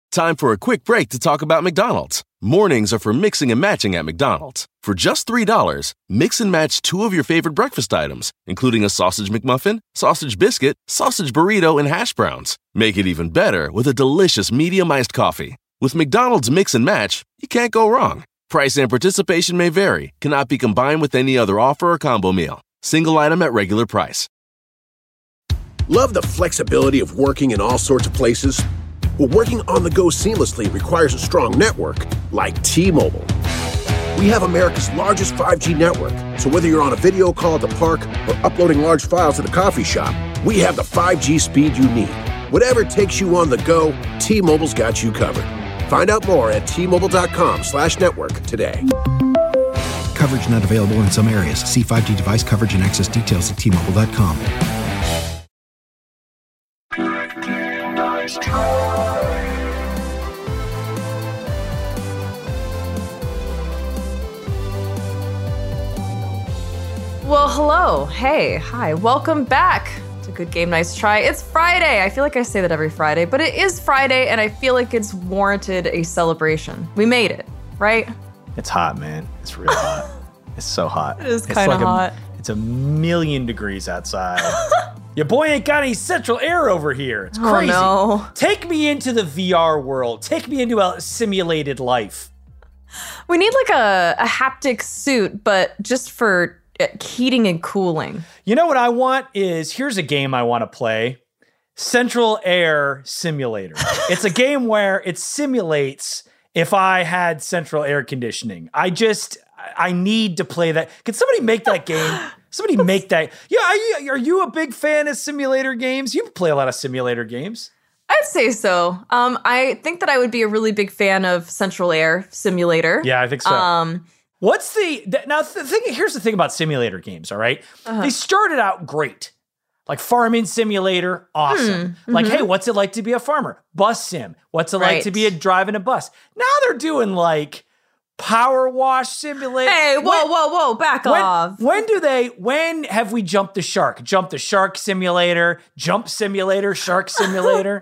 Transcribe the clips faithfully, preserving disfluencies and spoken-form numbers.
Time for a quick break to talk about McDonald's. Mornings are for mixing and matching at McDonald's. For just three dollars, mix and match two of your favorite breakfast items, including a sausage McMuffin, sausage biscuit, sausage burrito, and hash browns. Make it even better with a delicious medium iced coffee. With McDonald's Mix and Match, you can't go wrong. Price and participation may vary, cannot be combined with any other offer or combo meal. Single item at regular price. Love the flexibility of working in all sorts of places? Well, working on the go seamlessly requires a strong network like T-Mobile. We have America's largest five G network, so whether you're on a video call at the park or uploading large files at a coffee shop, we have the five G speed you need. Whatever takes you on the go, T-Mobile's got you covered. Find out more at T-Mobile.com slash network today. Coverage not available in some areas. See five G device coverage and access details at T Mobile dot com. Well, hello. Hey, hi. Welcome back to Good Game Nice Try. It's Friday. I feel like I say that every Friday, but it is Friday, and I feel like it's warranted a celebration. We made it, right? It's hot, man. It's really hot. It's so hot. It is kind of like hot. A, it's a million degrees outside. Your boy ain't got any central air over here. It's crazy. Oh, no. Take me into the V R world. Take me into a simulated life. We need like a, a haptic suit, but just for heating and cooling. You know what I want is, here's a game I want to play. Central Air Simulator. It's a game where it simulates if I had central air conditioning. I just, I need to play that. Can somebody make that game? Somebody make that. Yeah, are you, are you a big fan of simulator games? You play a lot of simulator games. I'd say so. Um, I think that I would be a really big fan of Central Air Simulator. Yeah, I think so. Um, What's the, th- now the thing, here's the thing about simulator games, all right? Uh-huh. They started out great. Like farming simulator, awesome. Mm, like, mm-hmm. hey, what's it like to be a farmer? Bus sim. What's it right. like to be a driving a bus? Now they're doing like power wash simulator. Hey, whoa, when, whoa, whoa, back when, off. When do they, when have we jumped the shark? Jump the shark simulator, jump simulator, shark simulator.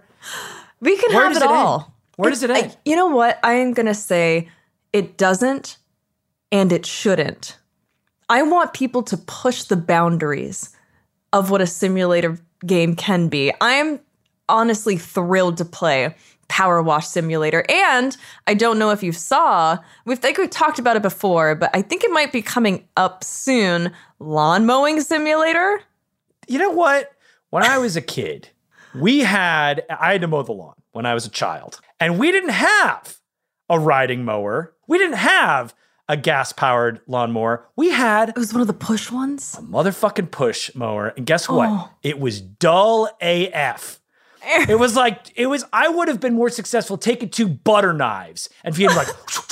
We can Where have it, it all. End? Where it, does it end? I, you know what? I am going to say it doesn't. And it shouldn't. I want people to push the boundaries of what a simulator game can be. I'm honestly thrilled to play Power Wash Simulator. And I don't know if you saw, we think we talked about it before, but I think it might be coming up soon, Lawn Mowing Simulator. You know what? When I was a kid, we had, I had to mow the lawn when I was a child. And we didn't have a riding mower. We didn't have a gas-powered lawnmower. We had... It was one of the push ones? A motherfucking push mower. And guess what? Oh. It was dull A F. It was like, it was, I would have been more successful taking two butter knives and being like...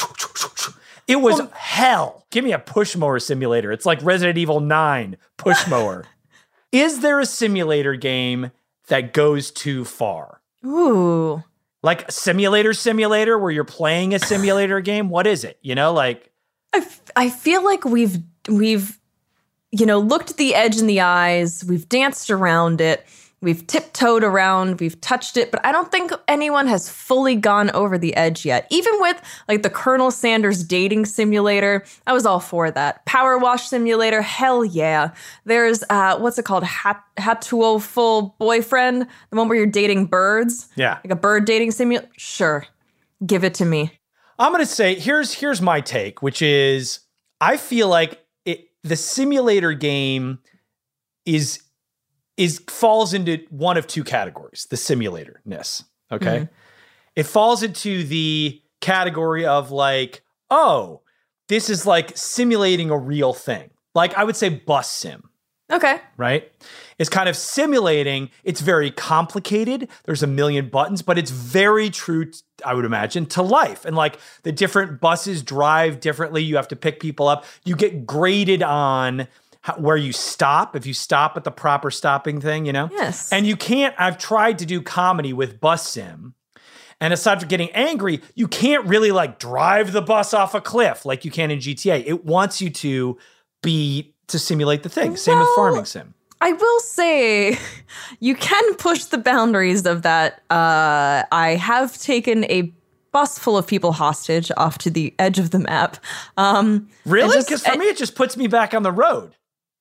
It was oh. hell. Give me a push mower simulator. It's like Resident Evil nine push mower. Is there a simulator game that goes too far? Ooh. Like a simulator simulator where you're playing a simulator game? What is it? You know, like... I, f- I feel like we've, we've, you know, looked at the edge in the eyes. We've danced around it. We've tiptoed around. We've touched it. But I don't think anyone has fully gone over the edge yet. Even with, like, the Colonel Sanders dating simulator, I was all for that. Power Wash Simulator, hell yeah. There's, uh, what's it called? Hat- Hattuoful Boyfriend? The one where you're dating birds? Yeah. Like a bird dating simulator? Sure. Give it to me. I'm going to say, here's here's my take, which is, I feel like it, the simulator game is is falls into one of two categories, the simulator-ness, okay? Mm-hmm. It falls into the category of like, oh, this is like simulating a real thing. Like I would say bus sim. Okay. Right? It's kind of simulating. It's very complicated. There's a million buttons, but it's very true, t- I would imagine, to life. And like the different buses drive differently. You have to pick people up. You get graded on how, where you stop, if you stop at the proper stopping thing, you know? Yes. And you can't, I've tried to do comedy with bus sim. And aside from getting angry, you can't really like drive the bus off a cliff like you can in G T A. It wants you to be, to simulate the thing. Same well, with farming sim. I will say you can push the boundaries of that. Uh, I have taken a bus full of people hostage off to the edge of the map. Um, really? just- Because for and- me, it just puts me back on the road.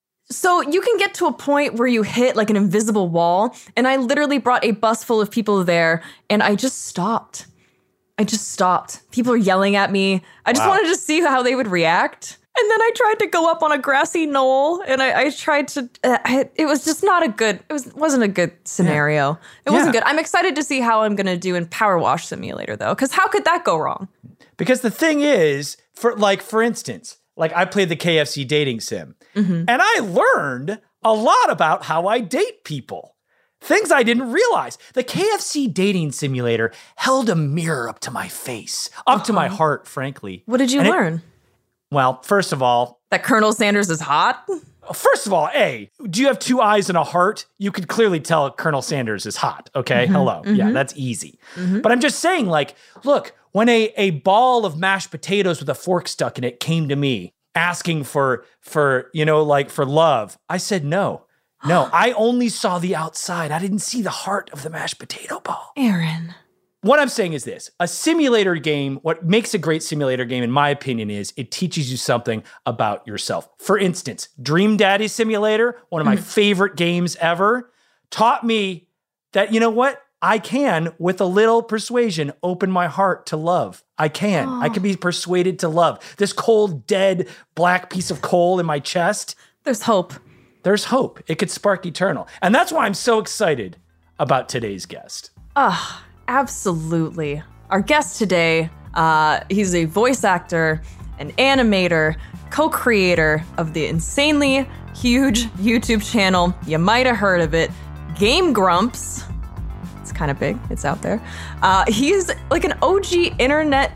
So you can get to a point where you hit like an invisible wall, and I literally brought a bus full of people there, and I just stopped. I just stopped. People are yelling at me. I just Wow. wanted to see how they would react. And then I tried to go up on a grassy knoll, and I, I tried to. Uh, I, it was just not a good. It was wasn't a good scenario. Yeah. It wasn't Yeah. good. I'm excited to see how I'm going to do in Power Wash Simulator, though, because how could that go wrong? Because the thing is, for like for instance, like I played the K F C dating sim, Mm-hmm. and I learned a lot about how I date people. Things I didn't realize. The K F C dating simulator held a mirror up to my face, up to my heart, frankly. What did you And it- learn? well, first of all, That Colonel Sanders is hot? First of all, A, do you have two eyes and a heart? You could clearly tell Colonel Sanders is hot, okay? Hello. Yeah, that's easy. But I'm just saying, like, look, when a, a ball of mashed potatoes with a fork stuck in it came to me asking for, for, you know, like for love, I said no. No, I only saw the outside. I didn't see the heart of the mashed potato ball. Aaron. What I'm saying is this, a simulator game, what makes a great simulator game, in my opinion, is it teaches you something about yourself. For instance, Dream Daddy Simulator, one of my favorite games ever, taught me that, you know what? I can, with a little persuasion, open my heart to love. I can. I can be persuaded to love. This cold, dead, black piece of coal in my chest, There's hope. there's hope. It could spark eternal. And that's why I'm so excited about today's guest. Ah, absolutely. Our guest today, uh, he's a voice actor, an animator, co-creator of the insanely huge YouTube channel. You might have heard of it, Game Grumps. It's kind of big. It's out there. Uh, he's like an O G internet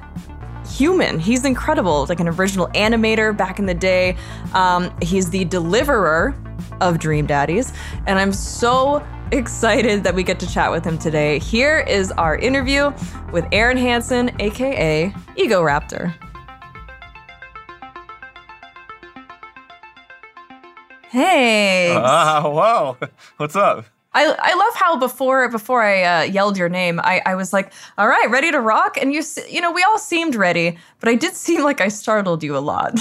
human. He's incredible. Like an original animator back in the day. Um, he's the deliverer of Dream Daddies. And I'm so excited that we get to chat with him today. Here is our interview with Aaron Hansen, aka Ego Raptor. Hey. Ah, uh, wow. What's up? I, I love how before before I uh, yelled your name, I, I was like, all right, ready to rock? And you s- you know, we all seemed ready, but I did seem like I startled you a lot.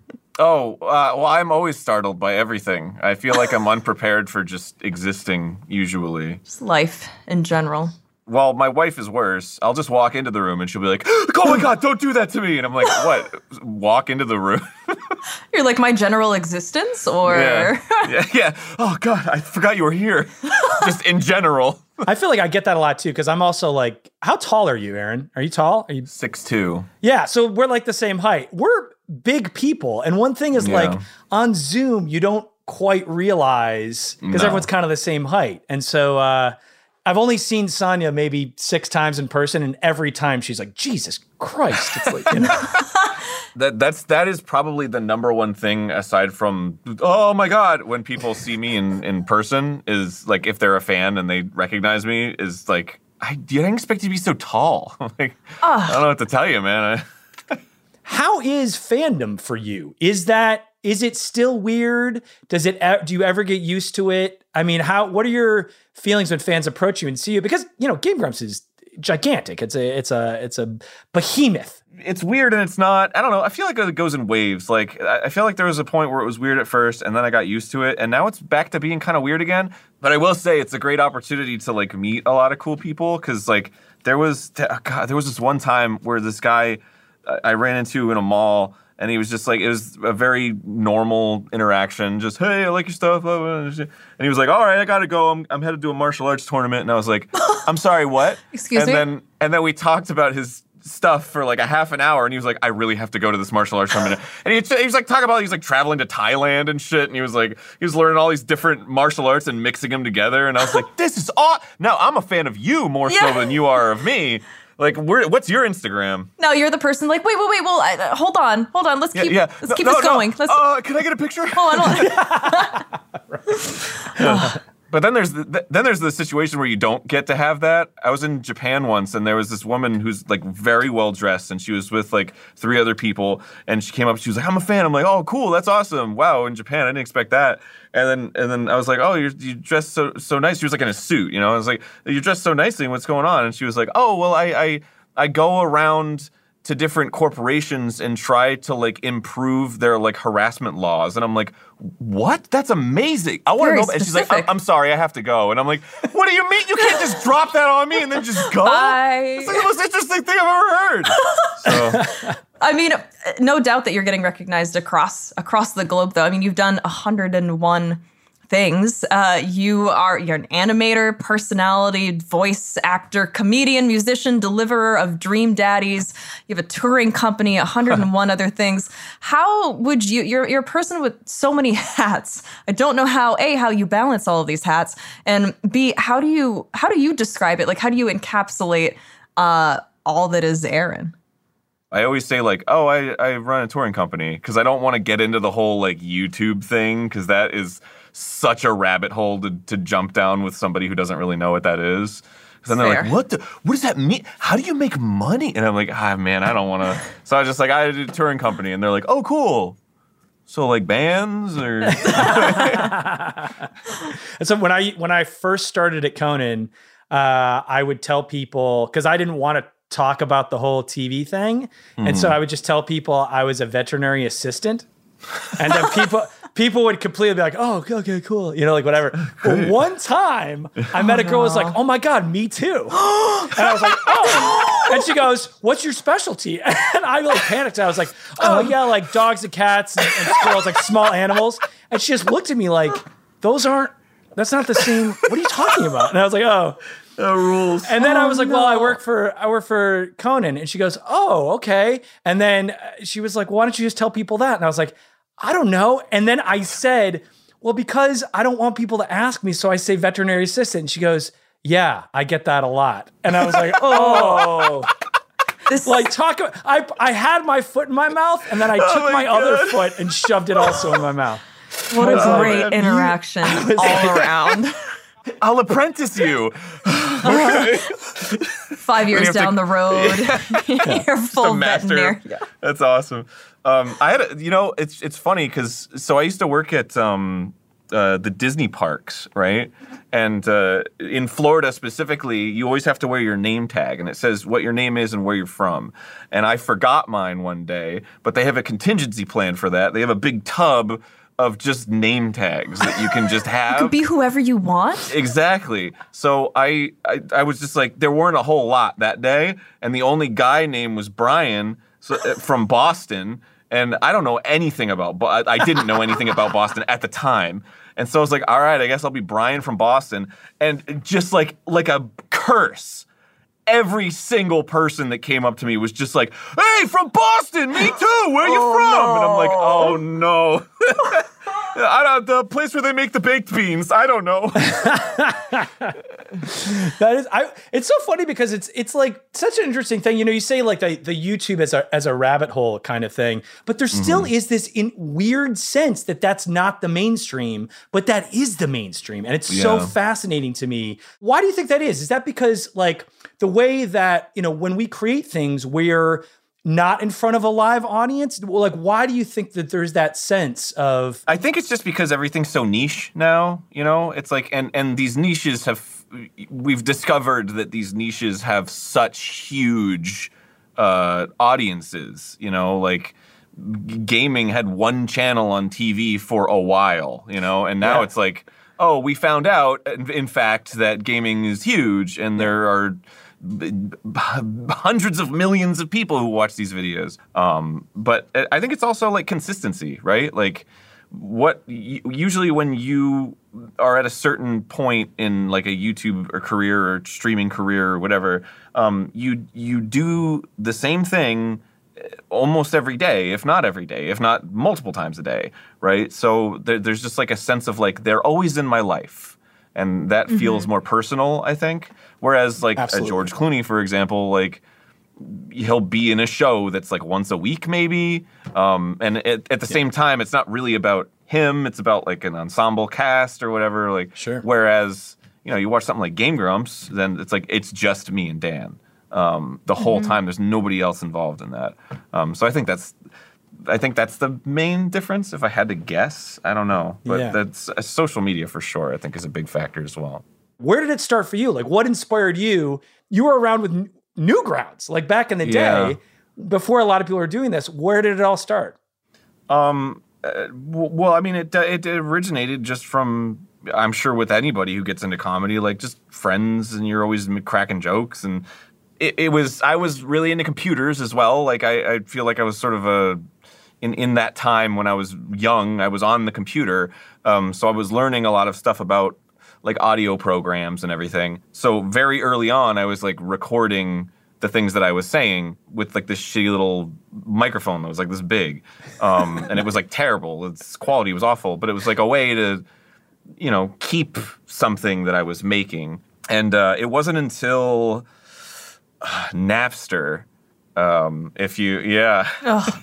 Oh, uh, well, I'm always startled by everything. I feel like I'm unprepared for just existing, usually. Just life in general. Well, my wife is worse. I'll just walk into the room and she'll be like, oh my God, don't do that to me. And I'm like, what? Walk into the room? You're like my general existence, or yeah. yeah, yeah. Oh God, I forgot you were here. Just in general. I feel like I get that a lot too, because I'm also like, how tall are you, Aaron? Are you tall? Are you? six two. Yeah, so we're like the same height. We're big people. And one thing is Yeah. like on Zoom, you don't quite realize because No. everyone's kind of the same height. And so uh, I've only seen Sonia maybe six times in person, and every time she's like, Jesus Christ. It's like, you know. That that's that is probably the number one thing aside from oh my God when people see me in, in person is like if they're a fan and they recognize me is like I didn't expect you to be so tall. Like I don't know what to tell you, man. I, How is fandom for you? Is that is it still weird? Does it e- do you ever get used to it? I mean, how what are your feelings when fans approach you and see you? Because, you know, Game Grumps is gigantic. It's a it's a it's a behemoth. it's weird and it's not. I don't know. I feel like it goes in waves. Like I I feel like there was a point where it was weird at first, and then I got used to it, and now it's back to being kind of weird again. But I will say it's a great opportunity to like meet a lot of cool people because like there was oh God, there was this one time where this guy uh, I ran into in a mall. And he was just like, it was a very normal interaction. Just, hey, I like your stuff. Blah, blah, blah. And he was like, all right, I got to go. I'm, I'm headed to a martial arts tournament. And I was like, I'm sorry, what? Excuse and me? Then, and then we talked about his stuff for like a half an hour. And he was like, I really have to go to this martial arts tournament. And he, he was like, talking about, he was like traveling to Thailand and shit. And he was like, he was learning all these different martial arts and mixing them together. And I was like, this is aw. Now I'm a fan of you more Yeah. so than you are of me. Like, where, what's your Instagram? No, you're the person like, wait, wait, wait, well, I, uh, hold on, hold on, let's Yeah, keep, yeah. let's No, keep no, this no. going. Let's, Uh, can I get a picture? hold on, hold on. But then there's the, then there's the situation where you don't get to have that. I was in Japan once, and there was this woman who's like very well dressed, and she was with like three other people, and she came up, she was like, "I'm a fan." I'm like, "Oh, cool, that's awesome. Wow, in Japan, I didn't expect that." And then and then I was like, "Oh, you're you dressed so so nice." She was like in a suit, you know. I was like, "You're dressed so nicely. What's going on?" And she was like, "Oh, well, I I I go around to different corporations and try to like improve their like harassment laws." And I'm like, "What? That's amazing. I want to know." And she's like, I'm, I'm sorry, I have to go." And I'm like, "What do you mean? You can't just drop that on me and then just go?" I... It's like the most interesting thing I've ever heard. So. I mean, no doubt that you're getting recognized across across the globe, though. I mean, you've done one hundred and one things. Uh, you are you're an animator, personality, voice actor, comedian, musician, deliverer of Dream Daddies. You have a touring company, one hundred and one other things. How would you? You're you're a person with so many hats. I don't know how a how you balance all of these hats, and b how do you how do you describe it? Like, how do you encapsulate uh, all that is Aaron? I always say like, "Oh, I I run a touring company," because I don't want to get into the whole like YouTube thing, because that is such a rabbit hole to, to jump down with somebody who doesn't really know what that is. Because then they're Fair. like, what the, what does that mean? How do you make money? And I'm like, ah, man, I don't want to. So I was just like, I did a touring company. And they're like, oh, cool. So like bands or? And so when I, when I first started at Conan, uh, I would tell people, because I didn't want to talk about the whole T V thing. Mm. And so I would just tell people I was a veterinary assistant. And then people... People would completely be like, "Oh, okay, cool," you know, like whatever. But one time, I met a girl who was like, "Oh my God, me too," and I was like, "Oh," and she goes, "What's your specialty?" And I like panicked. I was like, "Oh yeah, like dogs and cats and, and squirrels, like small animals." And she just looked at me like, "Those aren't. That's not the same. What are you talking about?" And I was like, "Oh." That rules. And then oh, I was like, no. well, I work for I work for Conan, and she goes, "Oh, okay." And then she was like, "Why don't you just tell people that?" And I was like, I don't know. And then I said, well, because I don't want people to ask me, so I say veterinary assistant. And she goes, yeah, I get that a lot. And I was like, oh. This like talk about, I I had my foot in my mouth, and then I took oh my, my other foot and shoved it also in my mouth. What a oh, great man. interaction all like, around. I'll apprentice you. Five years down to, the road, yeah. you're full veterinary. Yeah. That's awesome. Um, I had, a, you know, it's it's funny because so I used to work at um, uh, the Disney parks, right? And uh, in Florida specifically, you always have to wear your name tag, and it says what your name is and where you're from. And I forgot mine one day, but they have a contingency plan for that. They have a big tub of just name tags that you can just have. You can be whoever you want. Exactly. So I, I I was just like, there weren't a whole lot that day, and the only guy name was Brian so, uh, from Boston, and I don't know anything about, but I didn't know anything about Boston at the time, and so I was like, all right, I guess I'll be Brian from Boston, and just like like a curse. Every single person that came up to me was just like, hey, from Boston, me too, where are you oh, from? No. And I'm like, oh no. I don't, the place where they make the baked beans, I don't know. That is, I. It's so funny because it's it's like such an interesting thing. You know, you say like the, the YouTube as a as a rabbit hole kind of thing, but there still mm-hmm. is this in weird sense that that's not the mainstream, but that is the mainstream, and it's yeah. so fascinating to me. Why do you think that is? Is that because like the way that, you know, when we create things, we're not in front of a live audience? Well, like, why do you think that there's that sense of... I think it's just because everything's so niche now, you know? It's like, and, and these niches have, we've discovered that these niches have such huge uh, audiences, you know? Like, gaming had one channel on T V for a while, you know? And now yeah. it's like, oh, we found out, in fact, that gaming is huge, and there are hundreds of millions of people who watch these videos. Um, but I think it's also like consistency, right? Like what usually when you are at a certain point in like a YouTube or career or streaming career or whatever, um, you you do the same thing almost every day, if not every day, if not multiple times a day, right? So there, there's just like a sense of like they're always in my life. And that mm-hmm. feels more personal, I think. Whereas, like, a George Clooney, for example, like, he'll be in a show that's, like, once a week, maybe. Um, and at, at the same time, it's not really about him. It's about like an ensemble cast or whatever. Like, sure. Whereas, you know, you watch something like Game Grumps, then it's like it's just me and Dan um, the whole mm-hmm. time. There's nobody else involved in that. Um, so I think that's I think that's the main difference. If I had to guess, I don't know, but yeah. that's uh, social media for sure. I think is a big factor as well. Where did it start for you? Like, what inspired you? You were around with N- Newgrounds, like back in the yeah. day, before a lot of people were doing this. Where did it all start? Um. Uh, well, I mean, it it originated just from, I'm sure with anybody who gets into comedy, like just friends, and you're always cracking jokes, and it, it was. I was really into computers as well. Like I, I feel like I was sort of a in in that time when I was young, I was on the computer, um, so I was learning a lot of stuff about like audio programs and everything. So very early on, I was like recording the things that I was saying with like this shitty little microphone that was like this big. Um, and it was like terrible. Its quality was awful, but it was like a way to, you know, keep something that I was making. And uh, it wasn't until uh, Napster, um, if you, yeah. Oh.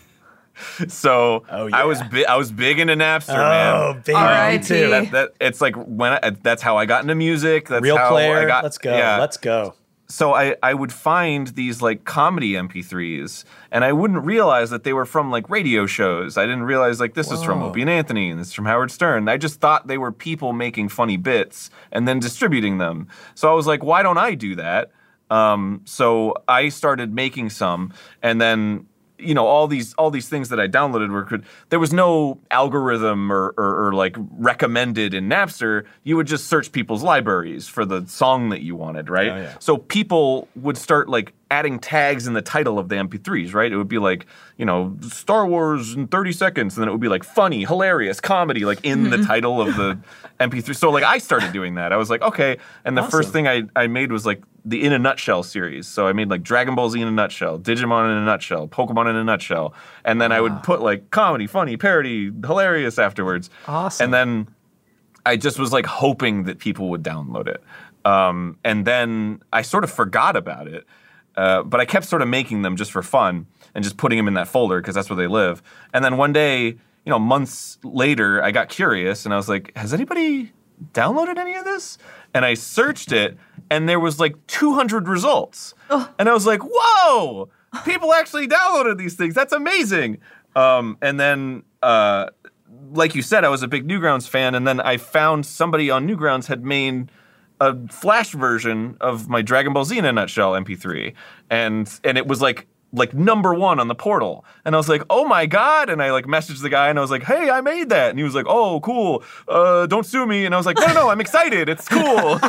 So oh, yeah. I was bi- I was big into Napster, oh, man. Oh, baby, me too. That, that, it's like when I, that's how I got into music. That's Real how player. I got, Let's go. Yeah. Let's go. So I, I would find these like comedy M P threes, and I wouldn't realize that they were from like radio shows. I didn't realize like this Whoa. is from Opie and Anthony and this is from Howard Stern. I just thought they were people making funny bits and then distributing them. So I was like, why don't I do that? Um, so I started making some, and then you know all these all these things that I downloaded were could. There was no algorithm or, or, or like recommended in Napster. You would just search people's libraries for the song that you wanted, right? Oh, yeah. So people would start like adding tags in the title of the M P threes, right? It would be like, you know, Star Wars in thirty seconds, and then it would be like funny, hilarious, comedy, like in mm-hmm. the title of the M P three. So like I started doing that. I was like, okay. And the awesome. first thing I, I made was like the In a Nutshell series. So I made like Dragon Ball Z in a nutshell, Digimon in a nutshell, Pokemon in a nutshell. And then wow. I would put like comedy, funny, parody, hilarious afterwards. Awesome. And then I just was like hoping that people would download it. Um, and then I sort of forgot about it. Uh, but I kept sort of making them just for fun and just putting them in that folder because that's where they live. And then one day, you know, months later, I got curious and I was like, has anybody downloaded any of this? And I searched it and there was like two hundred results. Oh. And I was like, whoa, people actually downloaded these things. That's amazing. Um, and then, uh, like you said, I was a big Newgrounds fan. And then I found somebody on Newgrounds had made a Flash version of my Dragon Ball Z in a Nutshell M P three, and and it was like like number one on the portal, and I was like, oh my god, and I like messaged the guy and I was like, hey, I made that, and he was like, oh cool, uh, don't sue me, and I was like, no no, no I'm excited, it's cool.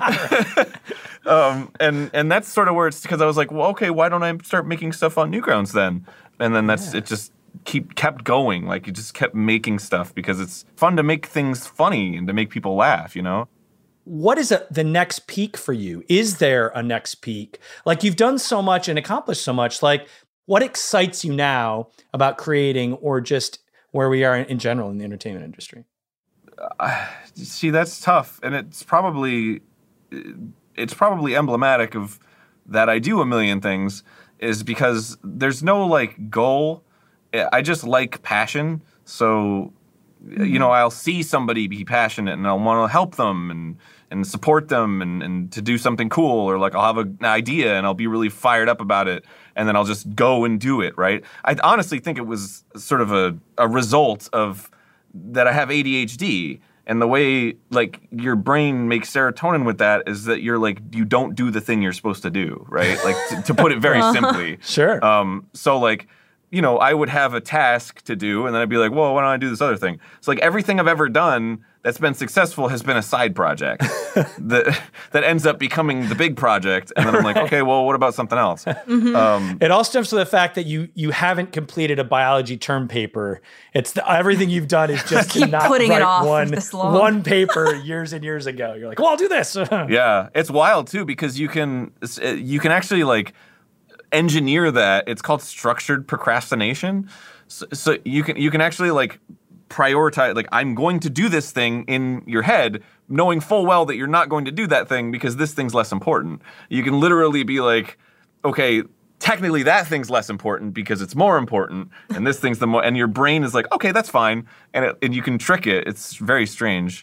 um, and and that's sort of where it's because I was like, well, okay, why don't I start making stuff on Newgrounds then? And then that's yeah. it just keep kept going, like you just kept making stuff because it's fun to make things funny and to make people laugh, you know. What is a, the next peak for you? Is there a next peak? Like you've done so much and accomplished so much. Like what excites you now about creating or just where we are in, in general in the entertainment industry? Uh, see, that's tough. And it's probably, it's probably emblematic of that I do a million things is because there's no like goal. I just like passion. So, you know, I'll see somebody be passionate and I'll want to help them and, and support them and, and to do something cool, or like I'll have a, an idea and I'll be really fired up about it and then I'll just go and do it, right? I honestly think it was sort of a, a result of that I have A D H D, and the way like your brain makes serotonin with that is that you're like, you don't do the thing you're supposed to do, right? Like to, to put it very simply. Sure. Um, so like, you know, I would have a task to do, and then I'd be like, well, why don't I do this other thing? So, like, everything I've ever done that's been successful has been a side project that that ends up becoming the big project, and then I'm like, right. okay, well, what about something else? Mm-hmm. Um, it all stems from the fact that you you haven't completed a biology term paper. It's the, everything you've done is just keep to not putting write it off one, this long. one paper years and years ago. You're like, well, I'll do this. Yeah, it's wild, too, because you can you can actually, like, engineer that. It's called structured procrastination. So, so you can you can actually like prioritize, like, I'm going to do this thing in your head, knowing full well that you're not going to do that thing because this thing's less important. You can literally be like, okay, technically that thing's less important because it's more important, and this thing's the more, and your brain is like, okay, that's fine, and it, and you can trick it. It's very strange.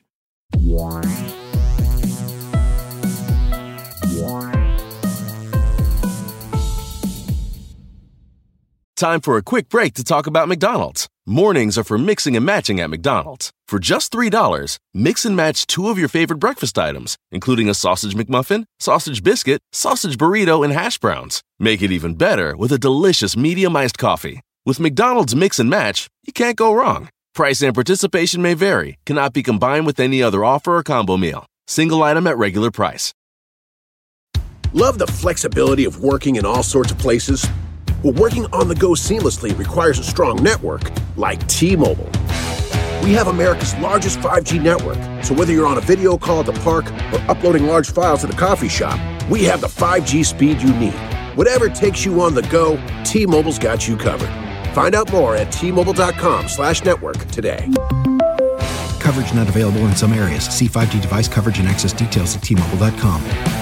Time for a quick break to talk about McDonald's. Mornings are for mixing and matching at McDonald's. For just three dollars, mix and match two of your favorite breakfast items, including a sausage McMuffin, sausage biscuit, sausage burrito, and hash browns. Make it even better with a delicious medium iced coffee. With McDonald's Mix and Match, you can't go wrong. Price and participation may vary, cannot be combined with any other offer or combo meal. Single item at regular price. Love the flexibility of working in all sorts of places? Well, working on the go seamlessly requires a strong network like T-Mobile. We have America's largest five G network, so whether you're on a video call at the park or uploading large files at the coffee shop, we have the five G speed you need. Whatever takes you on the go, T-Mobile's got you covered. Find out more at T-Mobile.com slash network today. Coverage not available in some areas. See five G device coverage and access details at T Mobile dot com.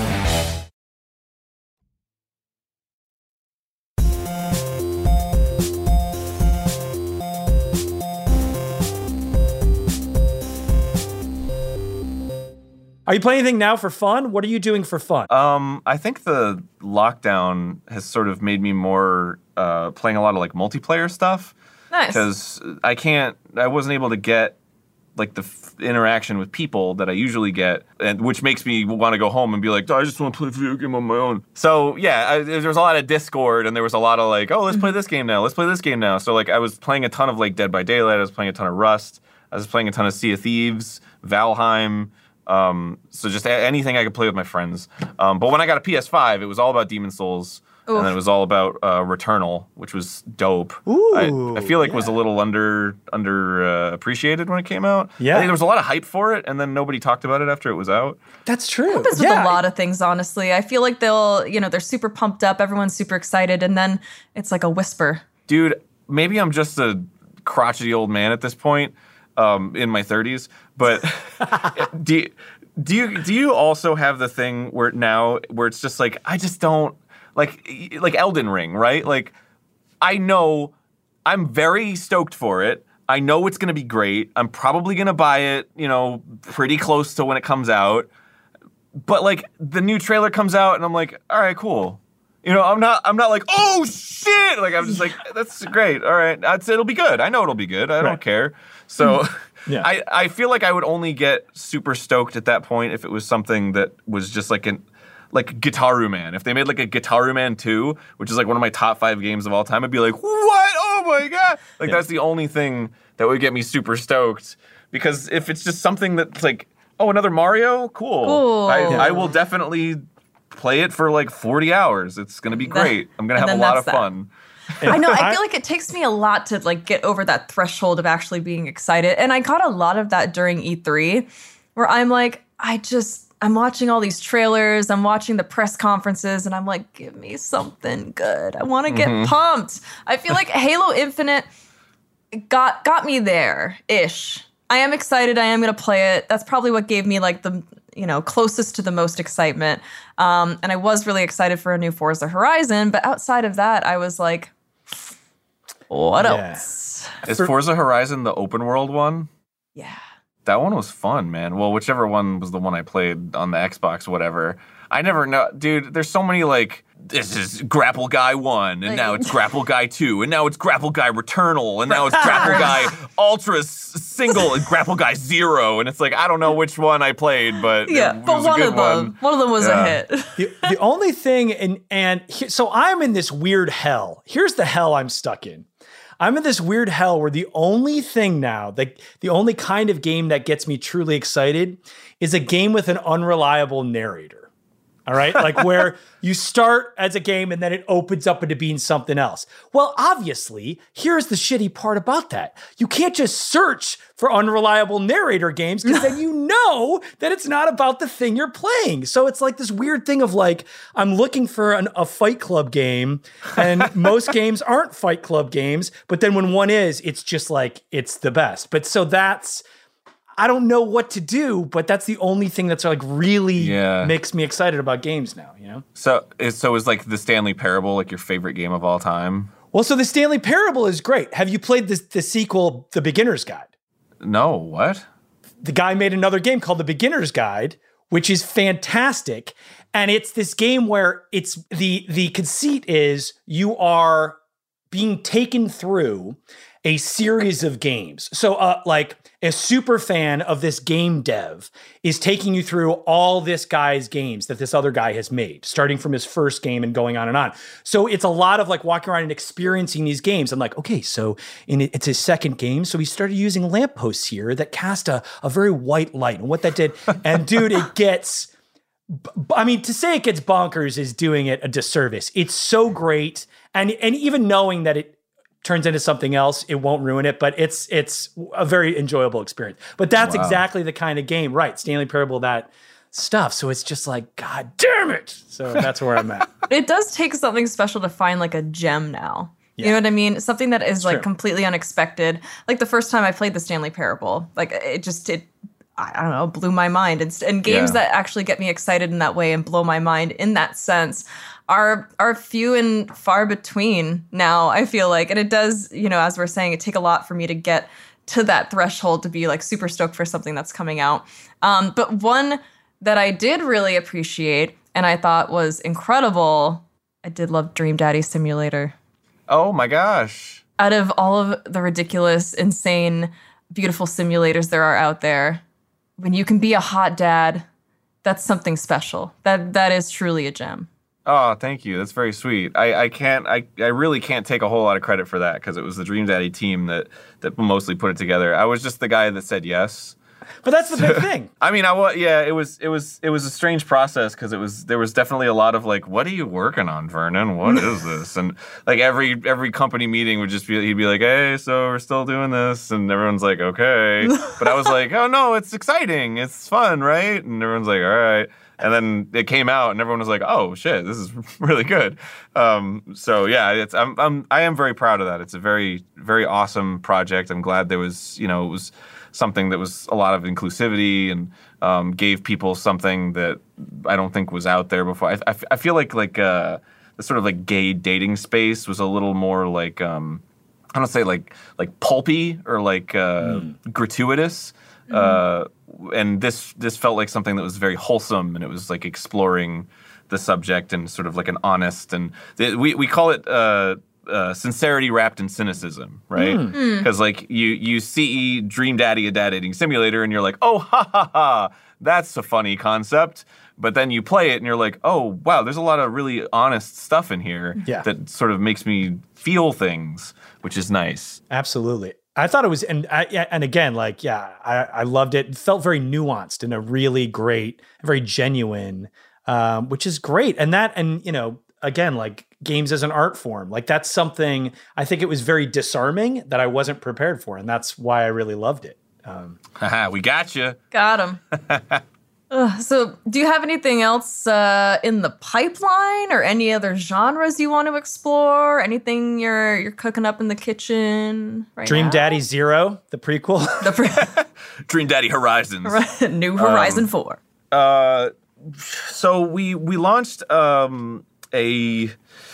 Are you playing anything now for fun? What are you doing for fun? Um, I think the lockdown has sort of made me more uh, playing a lot of like multiplayer stuff. Nice. Because I can't, I wasn't able to get like the f- interaction with people that I usually get, and which makes me want to go home and be like, oh, I just want to play a video game on my own. So yeah, I, there was a lot of Discord, and there was a lot of like, oh, let's play this game now. Let's play this game now. So like, I was playing a ton of like Dead by Daylight. I was playing a ton of Rust. I was playing a ton of Sea of Thieves, Valheim. Um, so just a- anything I could play with my friends. Um, but when I got a P S five, it was all about Demon's Souls. Oof. And then it was all about uh, Returnal, which was dope. Ooh, I, I feel like yeah. it was a little under under uh, appreciated when it came out. Yeah. I think there was a lot of hype for it, and then nobody talked about it after it was out. That's true. It happens yeah. with a lot of things, honestly. I feel like they'll, you know, they're super pumped up, everyone's super excited, and then it's like a whisper. Dude, maybe I'm just a crotchety old man at this point, um, in my thirties, but do you, do you do you also have the thing where now where it's just like I just don't like like Elden Ring, right? Like I know I'm very stoked for it. I know it's going to be great. I'm probably going to buy it, you know, pretty close to when it comes out. But like the new trailer comes out and I'm like, all right, cool. You know, I'm not I'm not like, oh shit. Like I'm just like, that's great. All right. That's, it'll be good. I know it'll be good. I don't right. care. So yeah. I, I feel like I would only get super stoked at that point if it was something that was just like an like Guitar Man. If they made like a Guitar Man two, which is like one of my top five games of all time, I'd be like, what? Oh my God. Like yeah. that's the only thing that would get me super stoked. Because if it's just something that's like, oh, another Mario? Cool. Cool. I, I will definitely play it for like forty hours. It's going to be great. I'm going to have a lot of that. fun. I know. I feel like it takes me a lot to like get over that threshold of actually being excited. And I got a lot of that during E three where I'm like, I just, I'm watching all these trailers. I'm watching the press conferences and I'm like, give me something good. I want to get mm-hmm. pumped. I feel like Halo Infinite got, got me there-ish. I am excited. I am going to play it. That's probably what gave me like the, you know, closest to the most excitement. Um, and I was really excited for a new Forza Horizon. But outside of that, I was like, what yeah. else? Is Forza Horizon the open world one? Yeah. That one was fun, man. Well, whichever one was the one I played on the Xbox, whatever. I never know. Dude, there's so many like, this is Grapple Guy one, and now it's Grapple Guy two, and now it's Grapple Guy Returnal, and now it's Grapple Guy Ultra Single, and Grapple Guy Zero, and it's like, I don't know which one I played, but yeah, it but was one a good of them, one. one of them was yeah. a hit. the, the only thing, and and he, so I'm in this weird hell. Here's the hell I'm stuck in. I'm in this weird hell where the only thing now, like the only kind of game that gets me truly excited is a game with an unreliable narrator. All right? Like where you start as a game and then it opens up into being something else. Well, obviously, here's the shitty part about that. You can't just search for unreliable narrator games because then you know that it's not about the thing you're playing. So it's like this weird thing of like, I'm looking for an, a Fight Club game and most games aren't Fight Club games, but then when one is, it's just like, it's the best. But so that's, I don't know what to do, but that's the only thing that's like really Yeah. makes me excited about games now, you know? So, is, so is like the Stanley Parable like your favorite game of all time? Well, so the Stanley Parable is great. Have you played this, the sequel, The Beginner's Guide? No, what? The guy made another game called The Beginner's Guide, which is fantastic. And it's this game where it's the the conceit is you are being taken through a series of games. So uh, like a super fan of this game dev is taking you through all this guy's games that this other guy has made, starting from his first game and going on and on. So it's a lot of like walking around and experiencing these games. I'm like, okay, so in it, it's his second game. So he started using lampposts here that cast a, a very white light. And what that did, and dude, it gets, I mean, to say it gets bonkers is doing it a disservice. It's so great. And, and even knowing that it turns into something else, it won't ruin it, but it's it's a very enjoyable experience. But that's Wow. exactly the kind of game, right? Stanley Parable, that stuff. So it's just like, God damn it. So that's where I'm at. It does take something special to find like a gem now. Yeah. You know what I mean? Something that is like true. completely unexpected. Like the first time I played the Stanley Parable, like it just, it, I I don't know, blew my mind. And, and games Yeah. that actually get me excited in that way and blow my mind in that sense are are few and far between now, I feel like. And it does, you know, as we're saying, it take a lot for me to get to that threshold to be like super stoked for something that's coming out. Um, but one that I did really appreciate and I thought was incredible, I did love Dream Daddy Simulator. Oh my gosh. Out of all of the ridiculous, insane, beautiful simulators there are out there, when you can be a hot dad, that's something special. That that is truly a gem. Oh, thank you. That's very sweet. I, I can't. I, I really can't take a whole lot of credit for that because it was the Dream Daddy team that that mostly put it together. I was just the guy that said yes. But that's the big thing. I mean, I was. Yeah, it was. It was. It was a strange process because it was. There was definitely a lot of like, "What are you working on, Vernon? What is this?" And like every every company meeting would just be. He'd be like, "Hey, so we're still doing this," and everyone's like, "Okay." But I was like, "Oh no, it's exciting. It's fun, right?" And everyone's like, "All right." And then it came out, and everyone was like, "Oh shit, this is really good." Um, so yeah, it's I'm I'm I am very proud of that. It's a very very awesome project. I'm glad there was you know it was something that was a lot of inclusivity and um, gave people something that I don't think was out there before. I I, I feel like like uh, the sort of like gay dating space was a little more like um, I don't say like like pulpy or like uh, mm. gratuitous. Mm-hmm. Uh, and this this felt like something that was very wholesome, and it was like exploring the subject and sort of like an honest and th- we we call it uh, uh, sincerity wrapped in cynicism, right? Because mm. like you you see Dream Daddy, a dad dating simulator, and you're like, oh ha ha ha, that's a funny concept. But then you play it and you're like, oh wow, there's a lot of really honest stuff in here yeah. that sort of makes me feel things, which is nice. Absolutely. I thought it was, and I, and again, like, yeah, I, I loved it. It felt very nuanced and a really great, very genuine, um, which is great. And that, and, you know, again, like games as an art form, like that's something I think it was very disarming that I wasn't prepared for. And that's why I really loved it. Um, Haha, we got you. Got him. Ugh, so do you have anything else uh, in the pipeline or any other genres you want to explore? Anything you're you're cooking up in the kitchen right Dream now? Daddy Zero, the prequel. The pre- Dream Daddy Horizons. New Horizon um, four. Uh, so we we launched um, a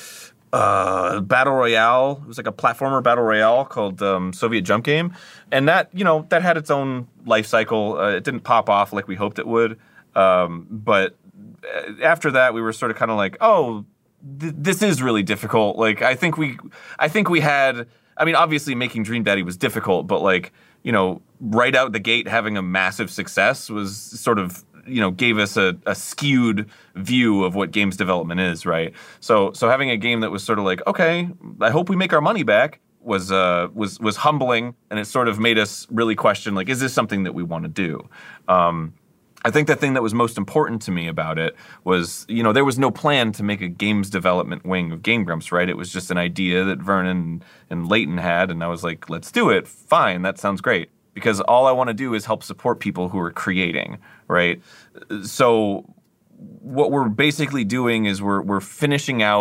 uh, battle royale. It was like a platformer battle royale called um, Soviet Jump Game, and that you know that had its own life cycle. Uh, it didn't pop off like we hoped it would, um, but after that we were sort of kind of like, oh, th- this is really difficult. Like I think we, I think we had. I mean, obviously making Dream Daddy was difficult, but like you know, right out the gate having a massive success was sort of. You know, gave us a, a skewed view of what games development is, right? So, so having a game that was sort of like, okay, I hope we make our money back, was uh, was was humbling, and it sort of made us really question, like, is this something that we want to do? Um, I think the thing that was most important to me about it was, you know, there was no plan to make a games development wing of Game Grumps, right? It was just an idea that Vernon and Leighton had, and I was like, let's do it. Fine, that sounds great. Because all I want to do is help support people who are creating, right? So what we're basically doing is we're we're finishing out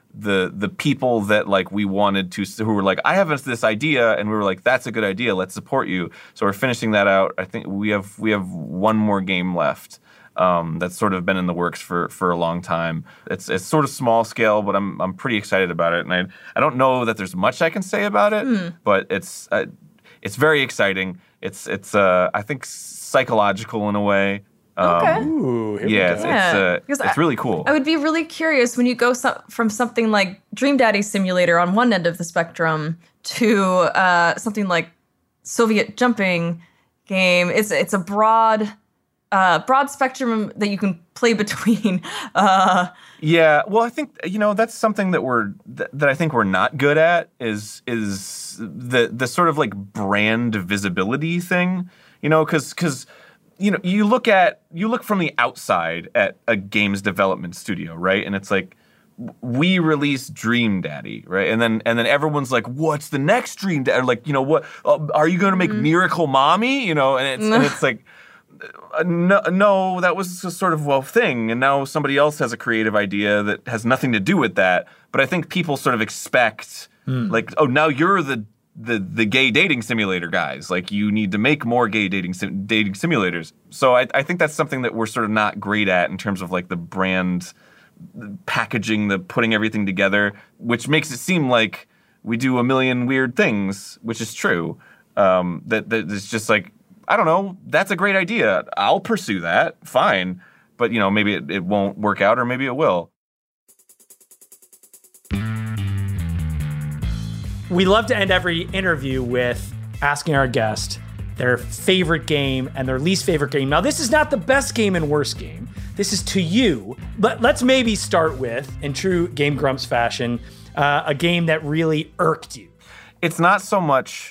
the the people that like we wanted to, who were like, I have this idea, and we were like, that's a good idea, let's support you. So we're finishing that out. I think we have we have one more game left. Um, that's sort of been in the works for, for a long time. It's it's sort of small scale, but I'm I'm pretty excited about it, and I I don't know that there's much I can say about it, mm. but it's uh, it's very exciting. It's it's uh, I think psychological in a way. Um, okay. Ooh, here yeah, we it's go. it's, uh, Because it's I- really cool. I would be really curious when you go so- from something like Dream Daddy Simulator on one end of the spectrum to uh, something like Soviet jumping game. It's it's a broad uh, broad spectrum that you can play between. Uh, Yeah, well, I think you know that's something that we're th- that I think we're not good at is is the the sort of like brand visibility thing, you know, because because you know you look at you look from the outside at a games development studio, right, and it's like we released Dream Daddy, right, and then and then everyone's like, what's the next Dream Daddy? Like, you know, what uh, are you going to make mm-hmm. Miracle Mommy? You know, and it's and it's like. Uh, no, no, that was a sort of a thing, and now somebody else has a creative idea that has nothing to do with that. But I think people sort of expect, mm. like, oh, now you're the, the the gay dating simulator guys. Like, you need to make more gay dating sim- dating simulators. So I, I think that's something that we're sort of not great at in terms of like the brand packaging, the putting everything together, which makes it seem like we do a million weird things, which is true. Um, that that it's just like. I don't know, that's a great idea. I'll pursue that, fine. But, you know, maybe it, it won't work out or maybe it will. We love to end every interview with asking our guest their favorite game and their least favorite game. Now, this is not the best game and worst game. This is to you. But let's maybe start with, in true Game Grumps fashion, uh, a game that really irked you. It's not so much...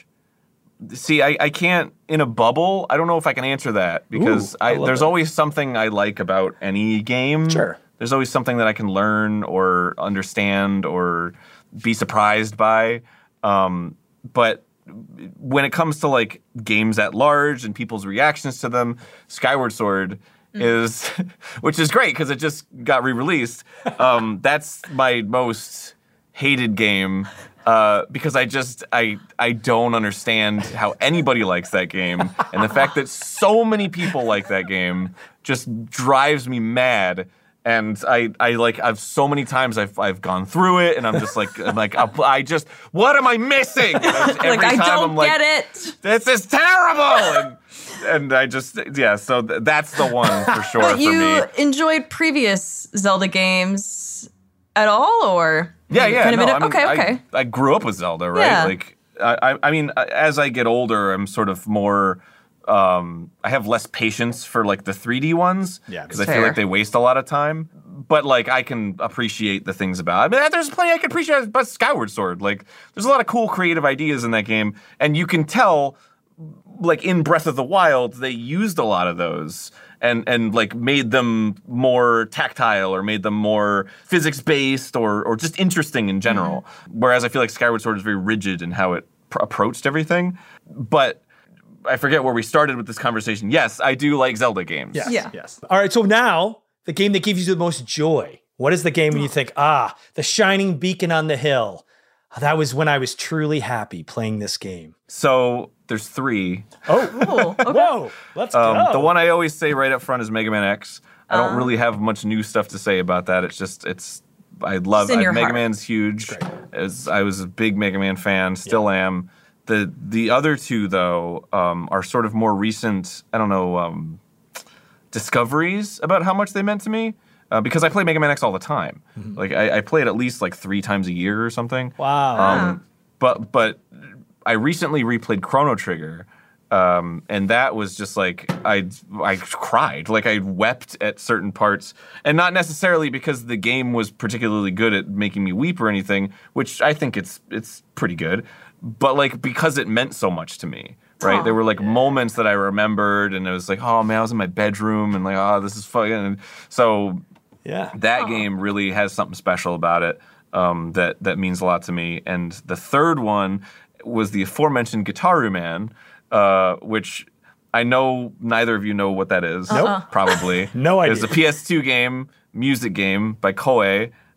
See, I, I can't, in a bubble, I don't know if I can answer that because Ooh, I, I there's that. always something I like about any game. Sure. There's always something that I can learn or understand or be surprised by. Um, but when it comes to like games at large and people's reactions to them, Skyward Sword mm. is, which is great because it just got re-released. Um, that's my most hated game. Uh, because I just I I don't understand how anybody likes that game, and the fact that so many people like that game just drives me mad. And I I like I've so many times I've I've gone through it, and I'm just like I'm like I, I just what am I missing? Every like I time don't I'm like, get it. This is terrible. And, and I just yeah. So th- that's the one for sure But for you me. enjoyed previous Zelda games at all, or? Yeah, yeah. Kind of no, in I it? mean, okay, okay. I, I grew up with Zelda, right? Yeah. Like, I, I mean, as I get older, I'm sort of more. Um, I have less patience for like the three D ones, yeah, because I feel like they waste a lot of time. But like, I can appreciate the things about. I mean, there's plenty I can appreciate about Skyward Sword. Like, there's a lot of cool creative ideas in that game, and you can tell, like in Breath of the Wild, they used a lot of those. And and like made them more tactile or made them more physics based or or just interesting in general. Mm-hmm. Whereas I feel like Skyward Sword is very rigid in how it pr- approached everything. But I forget where we started with this conversation. Yes, I do like Zelda games. Yes, yeah. yes. All right, so now the game that gives you the most joy. What is the game when you think, ah, the shining beacon on the hill? That was when I was truly happy playing this game. So there's three. Oh, Ooh, okay. Whoa, let's um, go. The one I always say right up front is Mega Man X. I don't Uh. really have much new stuff to say about that. It's just, it's, I love, It's in I, your Mega heart. Man's huge. As I was a big Mega Man fan, still yeah. am. The the other two, though, um, are sort of more recent, I don't know, um, discoveries about how much they meant to me. Uh, because I play Mega Man X all the time. Mm-hmm. Like I, I play it at least like three times a year or something. Wow. Um, but but I recently replayed Chrono Trigger, um, and that was just like I I cried, like I wept at certain parts, and not necessarily because the game was particularly good at making me weep or anything, which I think it's it's pretty good, but like because it meant so much to me. Right, Aww. There were like moments that I remembered, and it was like, oh man, I was in my bedroom, and like, oh, this is fun. And so. Yeah, that Aww. game really has something special about it um, that that means a lot to me. And the third one was the aforementioned Gitaru Man, uh, which I know neither of you know what that is. Nope. Probably. No idea. It was a P S two game, music game by Koei.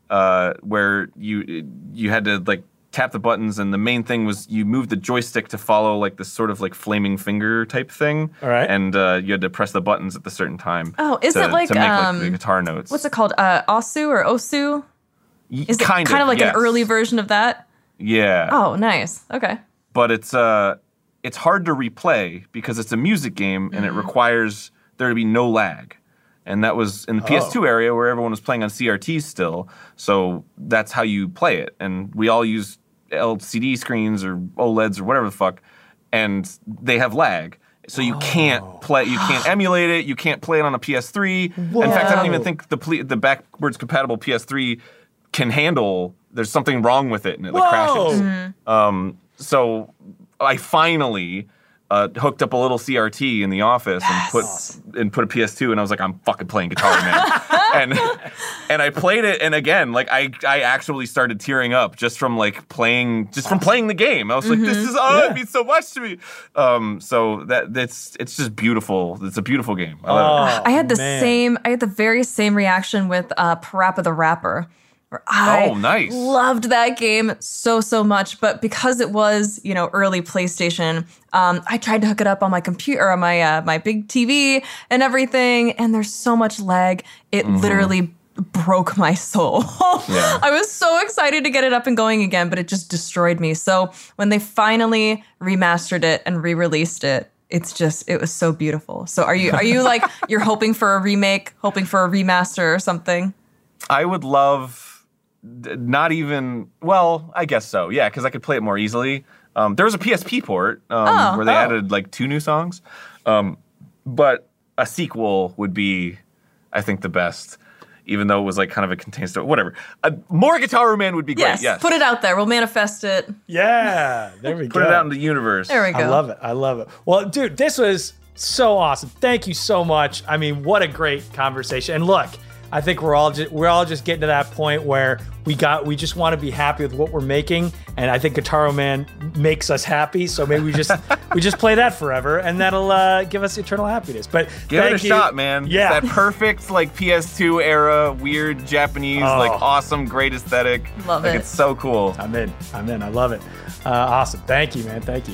uh, where you you had to like tap the buttons, and the main thing was you moved the joystick to follow like this sort of like flaming finger type thing. All right. And uh, you had to press the buttons at the certain time. Oh, is to, it like to make um, like the guitar notes? What's it called? Uh, Osu or Osu? Is it kind, kind of, of like yes. an early version of that? Yeah. Oh, nice. Okay. But it's uh it's hard to replay because it's a music game and it requires there to be no lag. And that was in the P S two area where everyone was playing on C R Ts still. So that's how you play it. And we all use L C D screens or OLEDs or whatever the fuck, and they have lag. So you can't play, you can't emulate it, you can't play it on a P S three. Whoa. In fact, I don't even think the ple- the backwards compatible P S three can handle, there's something wrong with it and it like Whoa. crashes. Mm-hmm. Um, so I finally uh, hooked up a little C R T in the office and put and put a P S two, and I was like, I'm fucking playing Guitar Man. and and I played it, and again, like I I actually started tearing up just from like playing just from playing the game. I was like, this is oh, Yeah. it means so much to me. Um, so that that's it's just beautiful. It's a beautiful game. I love it. Oh, I had the man. same, I had the very same reaction with uh, Parappa the Rapper. Where I Oh, nice. loved that game so, so much. But because it was, you know, early PlayStation, um, I tried to hook it up on my computer, on my uh, my big T V and everything. And there's so much lag. It Mm-hmm. literally broke my soul. Yeah. I was so excited to get it up and going again, but it just destroyed me. So when they finally remastered it and re-released it, it's just, it was so beautiful. So are you, are you like, you're hoping for a remake, hoping for a remaster or something? I would love d- not even, well, I guess so, yeah, because I could play it more easily. Um, there was a P S P port um, Oh. where they Oh. added like two new songs, um, but a sequel would be, I think, the best, even though it was like kind of a contained story. Whatever. Uh, more Guitar Man would be great, Yes, yes. put it out there. We'll manifest it. Yeah, there we go. Put it out in the universe. There we go. I love it. I love it. Well, dude, this was so awesome. Thank you so much. I mean, what a great conversation. And look, I think we're all just we're all just getting to that point where we got we just want to be happy with what we're making, and I think Guitar Man makes us happy. So maybe we just we just play that forever, and that'll uh, give us eternal happiness. But Give it thank a you. shot, man. Yeah. It's that perfect like P S two era, weird Japanese, Oh. like awesome, great aesthetic. Love like, it. It's so cool. I'm in. I'm in. I love it. Uh, awesome. Thank you, man. Thank you.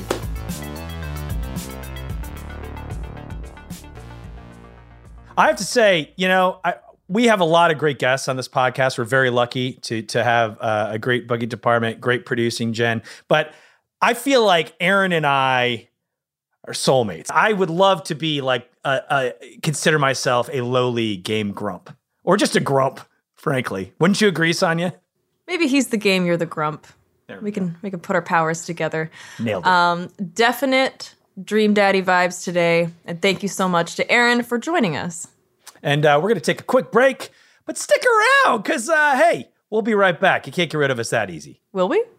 I have to say, you know, I, we have a lot of great guests on this podcast. We're very lucky to to have uh, a great buggy department, great producing, Jen. But I feel like Aaron and I are soulmates. I would love to be like, a, a, consider myself a lowly game grump, or just a grump, frankly. Wouldn't you agree, Sonia? Maybe he's the game, you're the grump. There we We can we can put our powers together. Nailed it. Um, definite Dream Daddy vibes today, and thank you so much to Aaron for joining us. And uh, we're going to take a quick break, but stick around because, uh, hey, we'll be right back. You can't get rid of us that easy. Will we?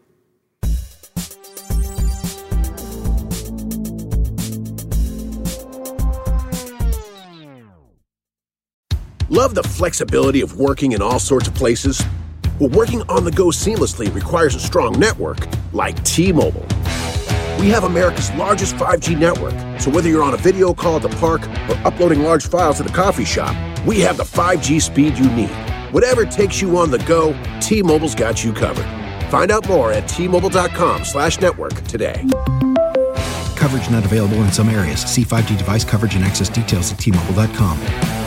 Love the flexibility of working in all sorts of places? Well, working on the go seamlessly requires a strong network like T-Mobile. We have America's largest five G network, so whether you're on a video call at the park or uploading large files at the coffee shop, we have the five G speed you need. Whatever takes you on the go, T-Mobile's got you covered. Find out more at T-Mobile.com slash network today. Coverage not available in some areas. See five G device coverage and access details at T Mobile dot com.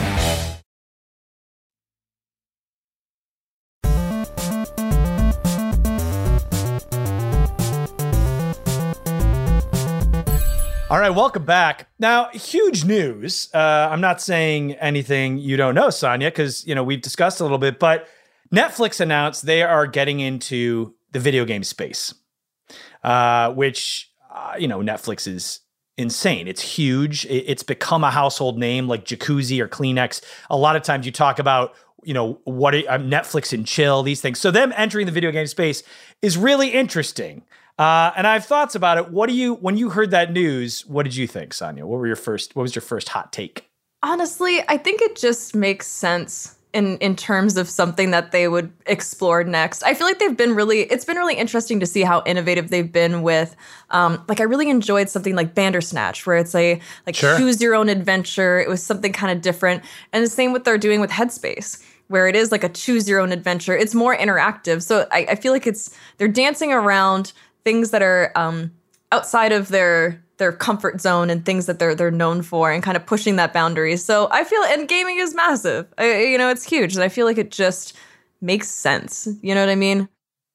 All right, welcome back. Now, huge news. Uh, I'm not saying anything you don't know, Sonia, because you know we've discussed a little bit, but Netflix announced they are getting into the video game space, uh, which uh, you know Netflix is insane. It's huge. It, it's become a household name like Jacuzzi or Kleenex. A lot of times you talk about you know what are, um, Netflix and chill, these things. So them entering the video game space is really interesting. Uh, and I have thoughts about it. What do you, when you heard that news, what did you think, Sonia? What were your first, what was your first hot take? Honestly, I think it just makes sense in in terms of something that they would explore next. I feel like they've been really, it's been really interesting to see how innovative they've been with, um, like I really enjoyed something like Bandersnatch, where it's a, like Sure. choose your own adventure. It was something kind of different. And the same what they're doing with Headspace, where it is like a choose your own adventure. It's more interactive. So I, I feel like it's they're dancing around things that are um, outside of their their comfort zone and things that they're they're known for, and kind of pushing that boundary. So I feel, and gaming is massive. I, you know, it's huge, and I feel like it just makes sense. You know what I mean?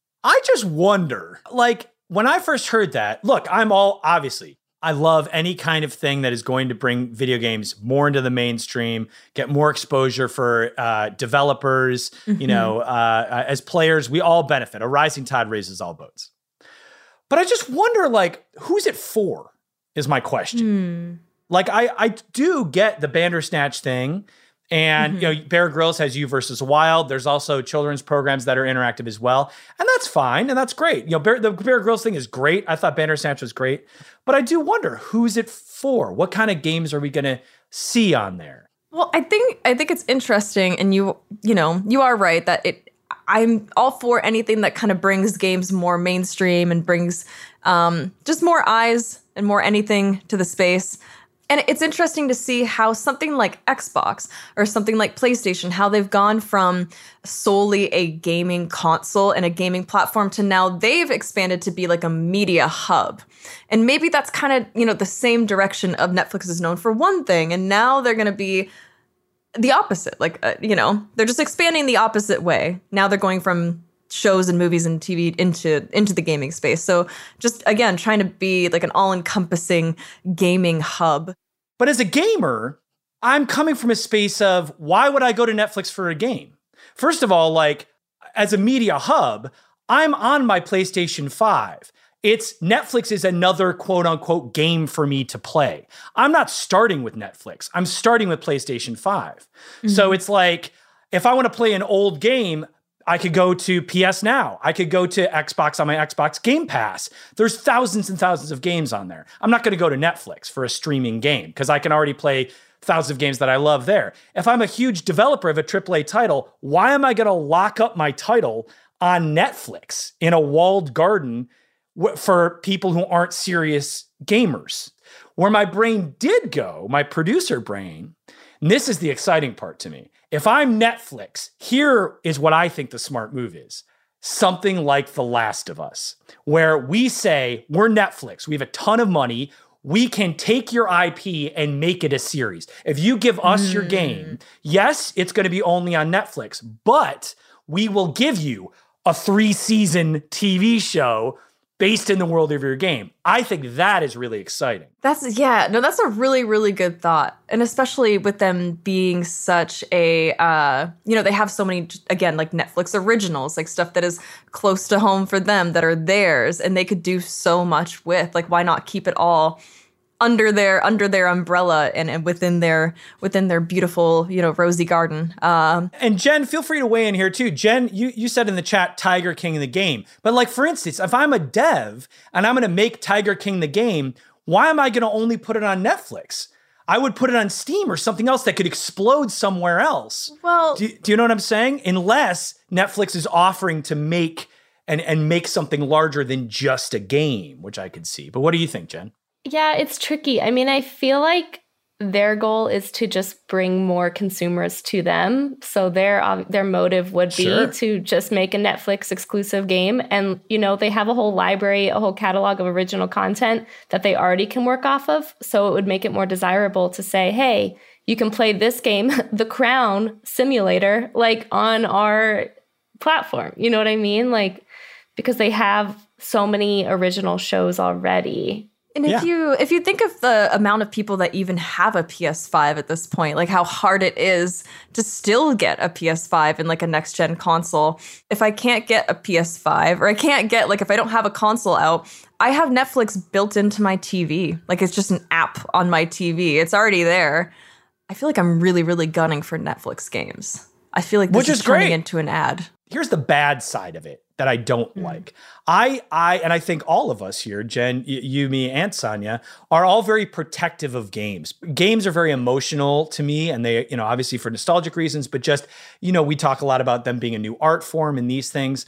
I just wonder, like, when I first heard that, look, I'm all, obviously, I love any kind of thing that is going to bring video games more into the mainstream, get more exposure for uh, developers, mm-hmm. you know, uh, as players, we all benefit. A rising tide raises all boats. But I just wonder, like, who's it for, is my question. Mm. Like, I, I do get the Bandersnatch thing. And, mm-hmm. you know, Bear Grylls has You versus Wild. There's also children's programs that are interactive as well. And that's fine. And that's great. You know, Bear, the Bear Grylls thing is great. I thought Bandersnatch was great. But I do wonder, who's it for? What kind of games are we going to see on there? Well, I think I think it's interesting. And you, you know, you are right that it, I'm all for anything that kind of brings games more mainstream and brings um, just more eyes and more anything to the space. And it's interesting to see how something like Xbox or something like PlayStation, how they've gone from solely a gaming console and a gaming platform to now they've expanded to be like a media hub. And maybe that's kind of, you know, the same direction of Netflix is known for one thing. And now they're going to be the opposite. Like, uh, you know, they're just expanding the opposite way. Now they're going from shows and movies and T V into into the gaming space. So just, again, trying to be like an all-encompassing gaming hub. But as a gamer, I'm coming from a space of, why would I go to Netflix for a game? First of all, like, as a media hub, I'm on my PlayStation five. It's Netflix is another quote unquote game for me to play. I'm not starting with Netflix. I'm starting with PlayStation five. Mm-hmm. So it's like, if I want to play an old game, I could go to P S Now. I could go to Xbox on my Xbox Game Pass. There's thousands and thousands of games on there. I'm not going to go to Netflix for a streaming game because I can already play thousands of games that I love there. If I'm a huge developer of a triple A title, why am I going to lock up my title on Netflix in a walled garden w- for people who aren't serious gamers? Where my brain did go, my producer brain, and this is the exciting part to me. If I'm Netflix, here is what I think the smart move is. Something like The Last of Us, where we say, we're Netflix, we have a ton of money, we can take your I P and make it a series. If you give us mm. your game, yes, it's going to be only on Netflix, but we will give you a three-season T V show based in the world of your game. I think that is really exciting. That's, yeah, no, that's a really, really good thought. And especially with them being such a, uh, you know, they have so many, again, like Netflix originals, like stuff that is close to home for them that are theirs, and they could do so much with. Like, why not keep it all under their under their umbrella and, and within their within their beautiful, you know, rosy garden. Um, and Jen, feel free to weigh in here too. Jen, you, you said in the chat, Tiger King the game. But like, for instance, if I'm a dev and I'm going to make Tiger King the game, why am I going to only put it on Netflix? I would put it on Steam or something else that could explode somewhere else. Well, do, do you know what I'm saying? Unless Netflix is offering to make and, and make something larger than just a game, which I could see. But what do you think, Jen? Yeah, it's tricky. I mean, I feel like their goal is to just bring more consumers to them. So their uh, their motive would be sure. to just make a Netflix exclusive game. And, you know, they have a whole library, a whole catalog of original content that they already can work off of. So it would make it more desirable to say, hey, you can play this game, The Crown Simulator, like on our platform. You know what I mean? Like, because they have so many original shows already. And if yeah. you if you think of the amount of people that even have a P S five at this point, like how hard it is to still get a P S five in like a next gen console. If I can't get a P S five, or I can't get, like, if I don't have a console out, I have Netflix built into my T V. Like, it's just an app on my T V. It's already there. I feel like I'm really, really gunning for Netflix games. I feel like this Which is, is turning great. into an ad. Here's the bad side of it that I don't mm. like. I, I, and I think all of us here, Jen, y- you, me, and Sonia, are all very protective of games. Games are very emotional to me, and they, you know, obviously for nostalgic reasons, but just, you know, we talk a lot about them being a new art form and these things.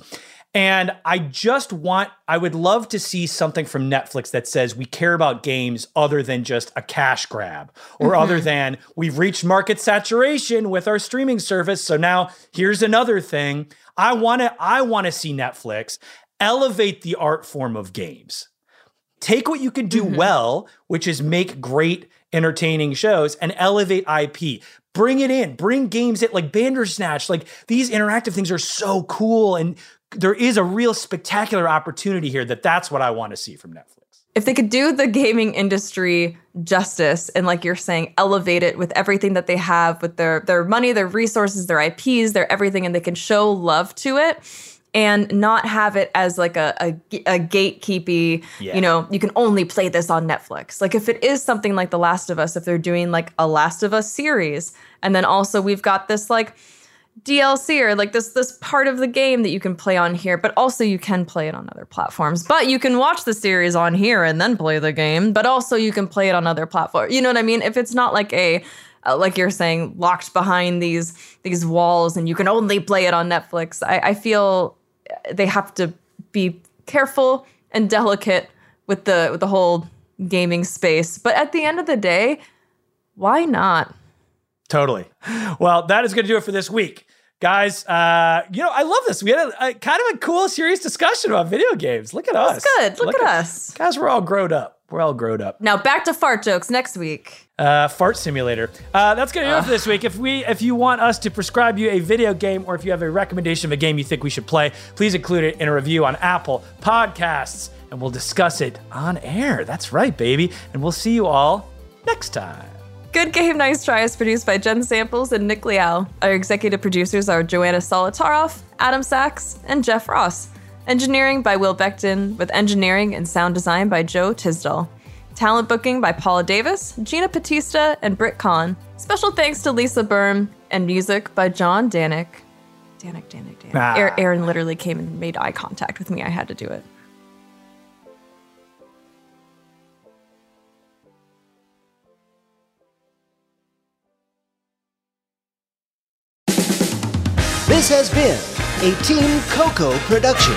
And I just want, I would love to see something from Netflix that says we care about games other than just a cash grab, or mm-hmm. other than we've reached market saturation with our streaming service. So now here's another thing. I want to, I want to see Netflix elevate the art form of games. Take what you can do mm-hmm. well, which is make great, entertaining shows, and elevate I P. Bring it in. Bring games that like Bandersnatch. Like these interactive things are so cool, and there is a real spectacular opportunity here that that's what I want to see from Netflix. If they could do the gaming industry justice and, like you're saying, elevate it with everything that they have, with their their money, their resources, their I Ps, their everything, and they can show love to it and not have it as like a, a, a gatekeepy, yeah. you know, you can only play this on Netflix. Like if it is something like The Last of Us, if they're doing like a Last of Us series, and then also we've got this like D L C or like this this part of the game that you can play on here, but also you can play it on other platforms. But you can watch the series on here and then play the game, but also you can play it on other platforms. You know what I mean? If it's not like a, uh, like you're saying, locked behind these these walls and you can only play it on Netflix, I, I feel they have to be careful and delicate with the with the whole gaming space. But at the end of the day, why not? Totally. Well, that is going to do it for this week. Guys, uh, you know, I love this. We had a, a kind of a cool, serious discussion about video games. Look at us. That's good. Look, Look at, at us. Guys, we're all grown up. We're all grown up. Now back to fart jokes next week. Uh, fart simulator. Uh, that's going to do it for this week. If we, if you want us to prescribe you a video game, or if you have a recommendation of a game you think we should play, please include it in a review on Apple Podcasts, and we'll discuss it on air. That's right, baby. And we'll see you all next time. Good Game Nice Try is produced by Jen Samples and Nick Liao. Our executive producers are Joanna Solitaroff, Adam Sachs, and Jeff Ross. Engineering by Will Beckton, with engineering and sound design by Joe Tisdall. Talent booking by Paula Davis, Gina Batista, and Britt Kahn. Special thanks to Lisa Byrne, and music by John Danik. Danik, Danik, Danik. Ah. Aaron literally came and made eye contact with me. I had to do it. This has been a Team Coco production.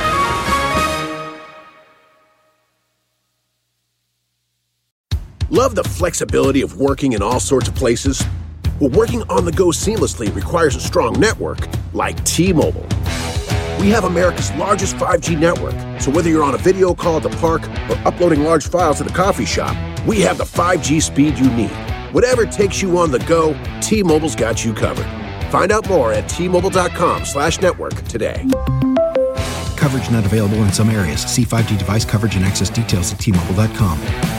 Love the flexibility of working in all sorts of places? Well, working on the go seamlessly requires a strong network like T-Mobile. We have America's largest five G network, so whether you're on a video call at the park or uploading large files at a coffee shop, we have the five G speed you need. Whatever takes you on the go, T-Mobile's got you covered. Find out more at T-Mobile.com slash network today. Coverage not available in some areas. See five G device coverage and access details at T Mobile dot com.